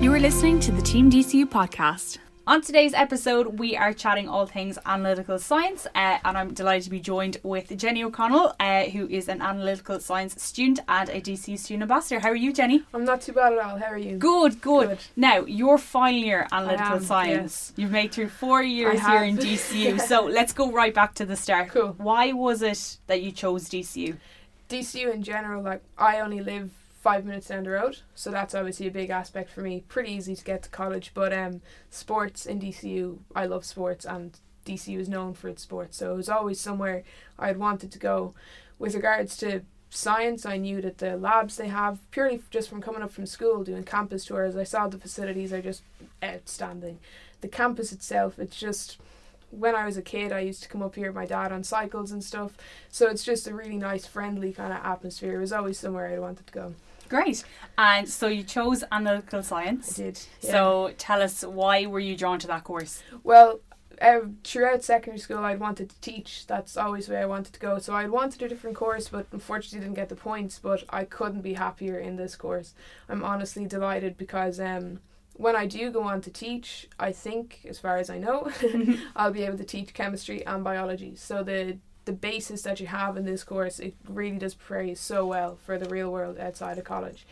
You are listening to the Team DCU podcast. On today's episode, we are chatting all things analytical science, and I'm delighted to be joined with Jenny O'Connell, who is an analytical science student and a DCU student ambassador. How are you, Jenny? I'm not too bad at all. How are you? Good. Now, you're final year analytical science. Yes. You've made through 4 years here in DCU, So let's go right back to the start. Cool. Why was it that you chose DCU? DCU in general, like, I only live 5 minutes down the road, so that's obviously a big aspect for me. Pretty easy to get to college, but sports in DCU, I love sports, and DCU is known for its sports, so it was always somewhere I'd wanted to go. With regards to science, I knew that the labs they have, purely just from coming up from school, doing campus tours, I saw the facilities are just outstanding. The campus itself, it's just... When I was a kid, I used to come up here with my dad on cycles and stuff, so it's just a really nice, friendly kind of atmosphere. It was always somewhere I wanted to go. Great. And so you chose analytical science. I did. Yeah. So tell us, why were you drawn to that course? Well, throughout secondary school, I'd wanted to teach. That's always the way I wanted to go. So I'd wanted a different course, but unfortunately didn't get the points. But I couldn't be happier in this course. I'm honestly delighted because when I do go on to teach, I think, as far as I know, I'll be able to teach chemistry and biology. So the basis that you have in this course, it really does prepare you so well for the real world outside of college.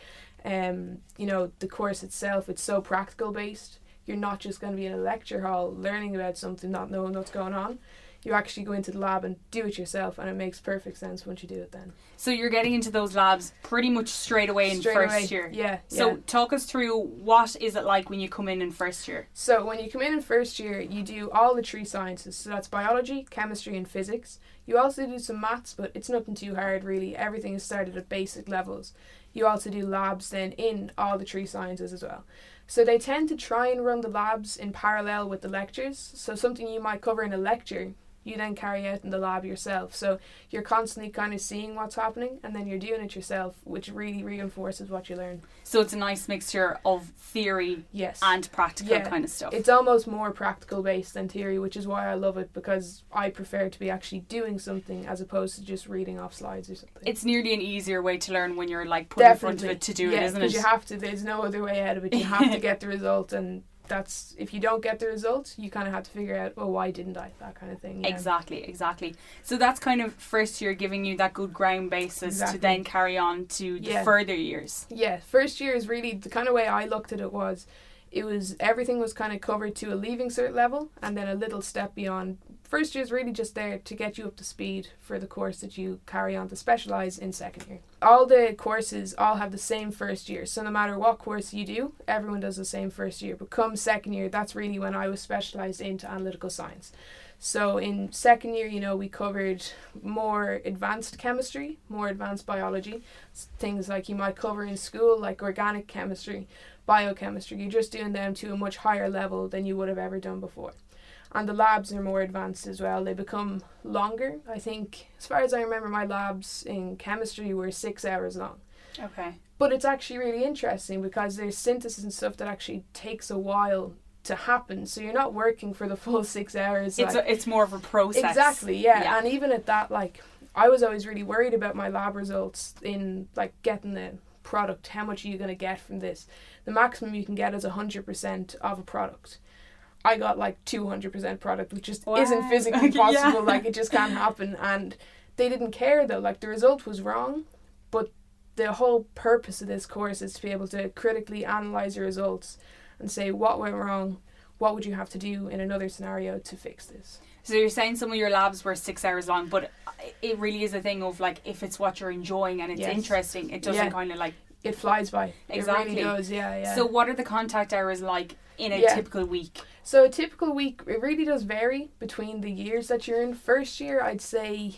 The course itself, it's so practical based. You're not just going to be in a lecture hall learning about something, not knowing what's going on. You actually go into the lab and do it yourself, and it makes perfect sense once you do it then. So you're getting into those labs pretty much straight away in first year. Yeah. So talk us through, what is it like when you come in first year? So when you come in first year, you do all the 3 sciences. So that's biology, chemistry and physics. You also do some maths, but it's nothing too hard really. Everything is started at basic levels. You also do labs then in all the 3 sciences as well. So they tend to try and run the labs in parallel with the lectures. So something you might cover in a lecture, you then carry out in the lab yourself. So you're constantly kind of seeing what's happening, and then you're doing it yourself, which really reinforces what you learn. So it's a nice mixture of theory and practical kind of stuff. It's almost more practical based than theory, which is why I love it, because I prefer to be actually doing something as opposed to just reading off slides or something. It's nearly an easier way to learn when you're like put in front of it to do it, isn't it? Because you have to. There's no other way out of it. You have to get the result, and that's, if you don't get the result, you kind of have to figure out, why didn't I? That kind of thing. Yeah. Exactly. So that's kind of first year giving you that good ground basis to then carry on to the further years. Yeah, first year is really the kind of way I looked at it was everything was kind of covered to a leaving cert level and then a little step beyond. First year is really just there to get you up to speed for the course that you carry on to specialise in second year. All the courses all have the same first year, so no matter what course you do, everyone does the same first year. But come second year, that's really when I was specialised into analytical science. So in second year, we covered more advanced chemistry, more advanced biology, things like you might cover in school, like organic chemistry, biochemistry. You're just doing them to a much higher level than you would have ever done before. And the labs are more advanced as well. They become longer. I think, as far as I remember, my labs in chemistry were 6 hours long. Okay. But it's actually really interesting because there's synthesis and stuff that actually takes a while to happen. So you're not working for the full 6 hours. It's more of a process. Exactly, yeah. And even at that, I was always really worried about my lab results in, getting the product. How much are you going to get from this? The maximum you can get is 100% of a product. I got 200% product, which just isn't physically possible. It just can't happen. And they didn't care though. The result was wrong, but the whole purpose of this course is to be able to critically analyse your results and say what went wrong, what would you have to do in another scenario to fix this. So you're saying some of your labs were 6 hours long, but it really is a thing of if it's what you're enjoying and it's interesting, it doesn't kind of it flies by. Exactly. It really does, yeah. So what are the contact hours like in a typical week? So a typical week, it really does vary between the years that you're in. First year, I'd say,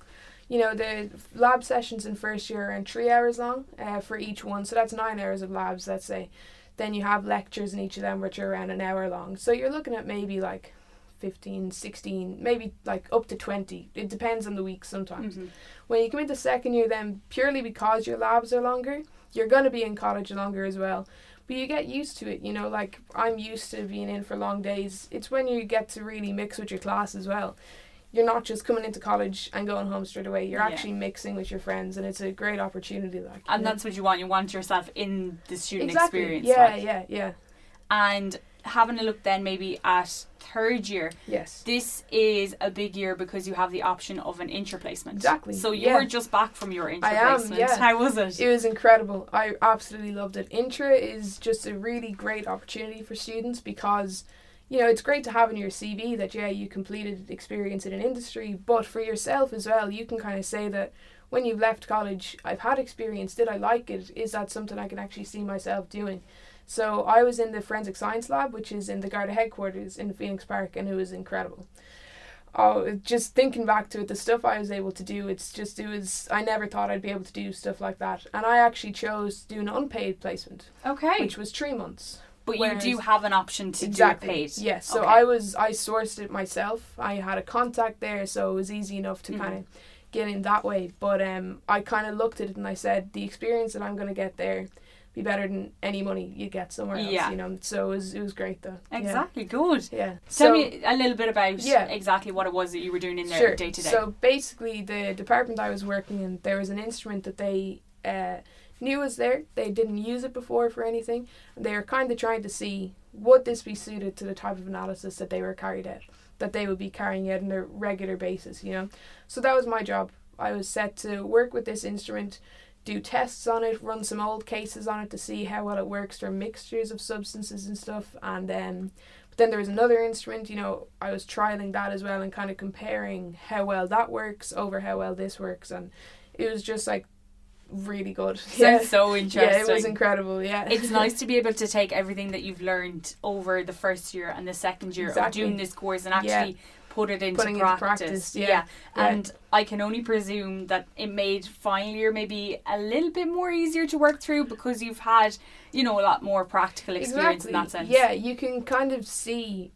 the lab sessions in first year are around 3 hours long for each one. So that's 9 hours of labs, let's say. Then you have lectures in each of them, which are around an hour long. So you're looking at maybe 15, 16, maybe up to 20. It depends on the week sometimes. Mm-hmm. When you come into second year, then purely because your labs are longer, you're going to be in college longer as well. But you get used to it, I'm used to being in for long days. It's when you get to really mix with your class as well. you're not just coming into college and going home straight away. You're actually mixing with your friends, and it's a great opportunity. And that's what you want. You want yourself in the student experience. Yeah, yeah. And having a look then maybe at third year, Yes. this is a big year because you have the option of an intra placement. Exactly. So you're just back from your intra placement. Yeah. How was it? It was incredible. I absolutely loved it. Intra is just a really great opportunity for students because, you know, it's great to have in your CV that, yeah, you completed experience in an industry, but for yourself as well, you can kind of say that when you've left college, I've had experience, did I like it? Is that something I can actually see myself doing? So I was in the Forensic Science Lab, which is in the Garda headquarters in Phoenix Park, and it was incredible. Oh, just thinking back to it, the stuff I was able to do, I never thought I'd be able to do stuff like that. And I actually chose to do an unpaid placement. Okay. Which was 3 months. But you do have an option to exactly. do it paid. Yes. So okay. I sourced it myself. I had a contact there, so it was easy enough to kind of get in that way. But I kind of looked at it and I said, the experience that I'm going to get there be better than any money you get somewhere else, you know. So it was great though. Exactly, good. Yeah. Tell me a little bit about exactly what it was that you were doing in there day to day. So basically the department I was working in, there was an instrument that they knew was there. They didn't use it before for anything. They were kind of trying to see, would this be suited to the type of analysis that they were that they would be carrying out on a regular basis, you know. So that was my job. I was set to work with this instrument, do tests on it, run some old cases on it to see how well it works for mixtures of substances and stuff. And but then there was another instrument, you know, I was trialing that as well and kind of comparing how well that works over how well this works. And it was just like really good. Sounds so interesting. Yeah, it was incredible. Yeah, it's nice to be able to take everything that you've learned over the first year and the second year of doing this course and actually put it into practice. And I can only presume that it made final year maybe a little bit more easier to work through because you've had, you know, a lot more practical experience in that sense. Yeah, you can kind of see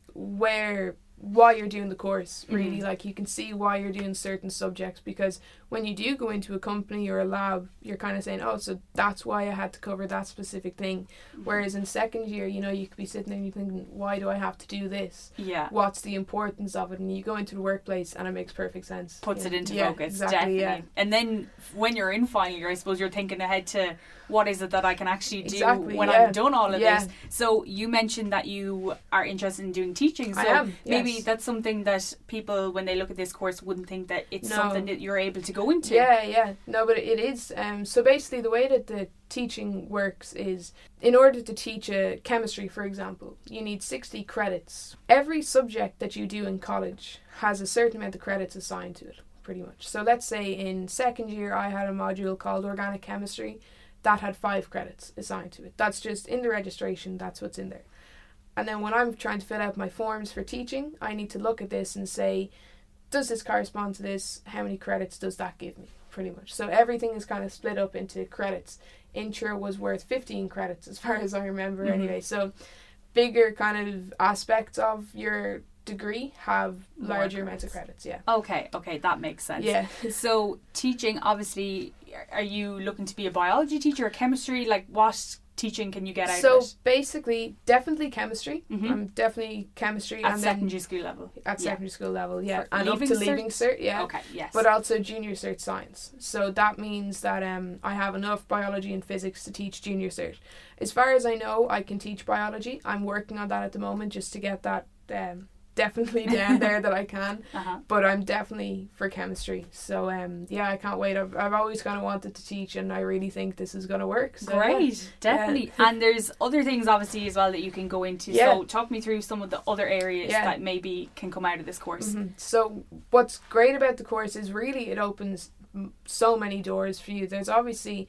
why you're doing the course, really. Like, you can see why you're doing certain subjects, because when you do go into a company or a lab, you're kind of saying, oh, so that's why I had to cover that specific thing. Whereas in second year, you know, you could be sitting there and you're thinking, why do I have to do this? Yeah. What's the importance of it? And you go into the workplace and it makes perfect sense. Puts it into focus, exactly, definitely. Yeah. And then when you're in final year, I suppose you're thinking ahead to what is it that I can actually do when I've done all of this. So you mentioned that you are interested in doing teaching. So I am, maybe that's something that people, when they look at this course, wouldn't think that it's something that you're able to go into. Yeah. No, but it is. So basically the way that the teaching works is, in order to teach a chemistry, for example, you need 60 credits. Every subject that you do in college has a certain amount of credits assigned to it, pretty much. So let's say in second year I had a module called organic chemistry that had 5 credits assigned to it. That's just in the registration, that's what's in there. And then when I'm trying to fill out my forms for teaching, I need to look at this and say, does this correspond to this? How many credits does that give me? Pretty much. So everything is kind of split up into credits. Intra was worth 15 credits as far as I remember anyway. So bigger kind of aspects of your degree have larger amounts of credits. Okay, that makes sense. So teaching, obviously, are you looking to be a biology teacher or chemistry? Like, what teaching can you get out of it? So basically, definitely chemistry. I'm definitely chemistry at secondary school level. At secondary school level, and up to leaving cert, Okay, yes. But also junior cert science. So that means that I have enough biology and physics to teach junior cert. As far as I know, I can teach biology. I'm working on that at the moment just to get that definitely down there that I can. But I'm definitely for chemistry. So I can't wait. I've always kind of wanted to teach, and I really think this is going to work. So, great, definitely. And there's other things obviously as well that you can go into. So talk me through some of the other areas that maybe can come out of this course. So what's great about the course is really it opens so many doors for you. There's obviously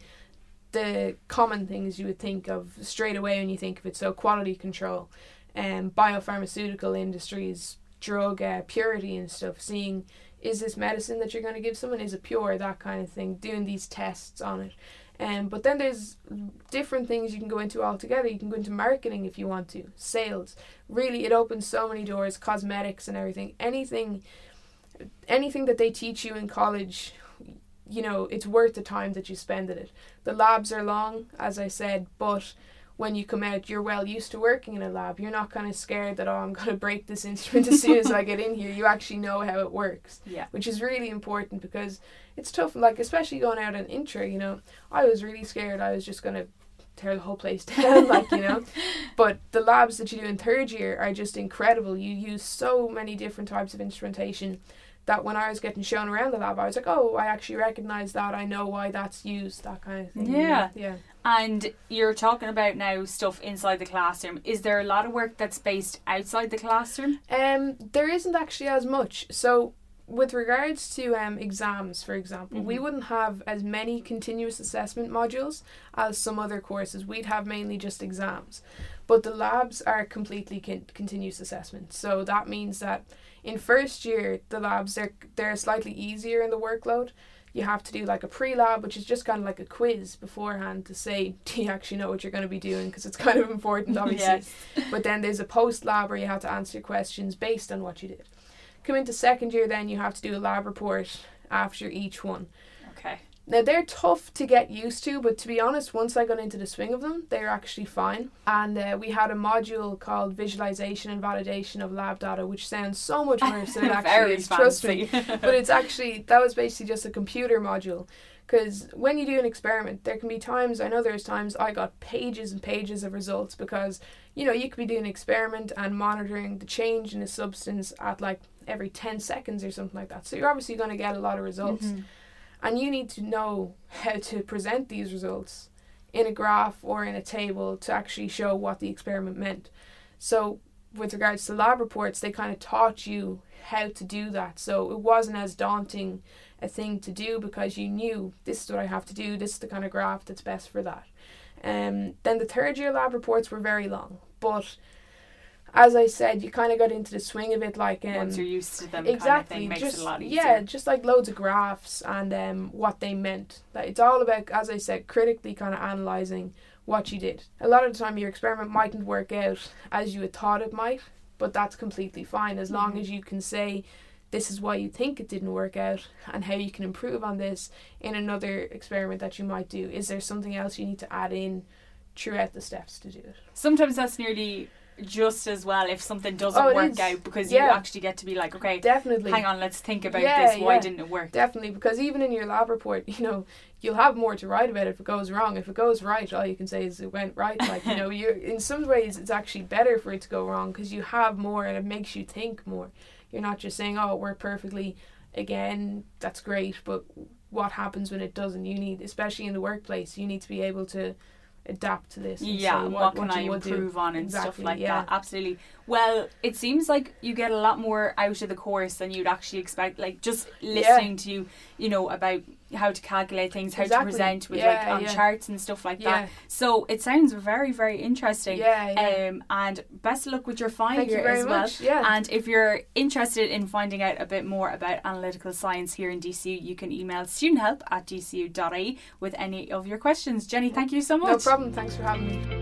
the common things you would think of straight away when you think of it. So quality control, biopharmaceutical industries, drug purity and stuff, seeing, is this medicine that you're going to give someone, is it pure, that kind of thing, doing these tests on it. But then there's different things you can go into altogether. You can go into marketing if you want to, sales. Really, it opens so many doors, cosmetics and everything. Anything that they teach you in college, you know, it's worth the time that you spend in it. The labs are long, as I said, but when you come out, you're well used to working in a lab. You're not kind of scared that, I'm going to break this instrument as soon as I get in here. You actually know how it works, which is really important, because it's tough, like, especially going out an intra, you know. I was really scared I was just going to tear the whole place down, like, you know. But the labs that you do in third year are just incredible. You use so many different types of instrumentation that when I was getting shown around the lab, I was like, oh, I actually recognise that. I know why that's used, that kind of thing. Yeah. Yeah. And you're talking about now stuff inside the classroom. Is there a lot of work that's based outside the classroom? There isn't actually as much. So with regards to exams, for example, we wouldn't have as many continuous assessment modules as some other courses. We'd have mainly just exams. But the labs are completely continuous assessment. So that means that in first year, the labs, they're slightly easier in the workload. You have to do like a pre-lab, which is just kind of like a quiz beforehand to say, do you actually know what you're going to be doing? Because it's kind of important, obviously. Yes. But then there's a post-lab where you have to answer questions based on what you did. Come into second year, then you have to do a lab report after each one. Okay. Now, they're tough to get used to, but to be honest, once I got into the swing of them, they're actually fine. And we had a module called Visualization and Validation of Lab Data, which sounds so much worse than it actually is, trust me. But it's actually, that was basically just a computer module. Because when you do an experiment, there can be times, I know there's times I got pages and pages of results because, you know, you could be doing an experiment and monitoring the change in a substance at like every 10 seconds or something like that. So you're obviously going to get a lot of results. Mm-hmm. And you need to know how to present these results in a graph or in a table to actually show what the experiment meant. So with regards to lab reports, they kind of taught you how to do that. So it wasn't as daunting a thing to do because you knew this is what I have to do, this is the kind of graph that's best for that. Then the third year lab reports were very long. But as I said, you kind of got into the swing of it, like once you're used to them, exactly, kind of thing, makes it a lot easier. Yeah, just like loads of graphs and what they meant. Like, it's all about, as I said, critically kind of analysing what you did. A lot of the time your experiment mightn't work out as you had thought it might, but that's completely fine as long as you can say this is why you think it didn't work out and how you can improve on this in another experiment that you might do. Is there something else you need to add in throughout the steps to do it? Sometimes that's nearly just as well if something doesn't work out, because you actually get to be like, okay, definitely, hang on, let's think about this. Why didn't it work? Definitely, because even in your lab report, you know, you'll have more to write about if it goes wrong. If it goes right, all you can say is it went right. Like, you know, you in some ways it's actually better for it to go wrong because you have more and it makes you think more. You're not just saying, oh, it worked perfectly again, that's great, but what happens when it doesn't? You need, especially in the workplace, you need to be able to adapt to this. Yeah, what can I improve on and stuff like that. Absolutely. Well, it seems like you get a lot more out of the course than you'd actually expect. Like just listening to you know, about how to calculate things, how to present with like on charts and stuff like that. So it sounds very, very interesting. And best of luck with your final year as well. And if you're interested in finding out a bit more about analytical science here in DCU, you can email studenthelp@dcu.ie with any of your questions. Jenny, thank you so much. No problem. Thanks for having me.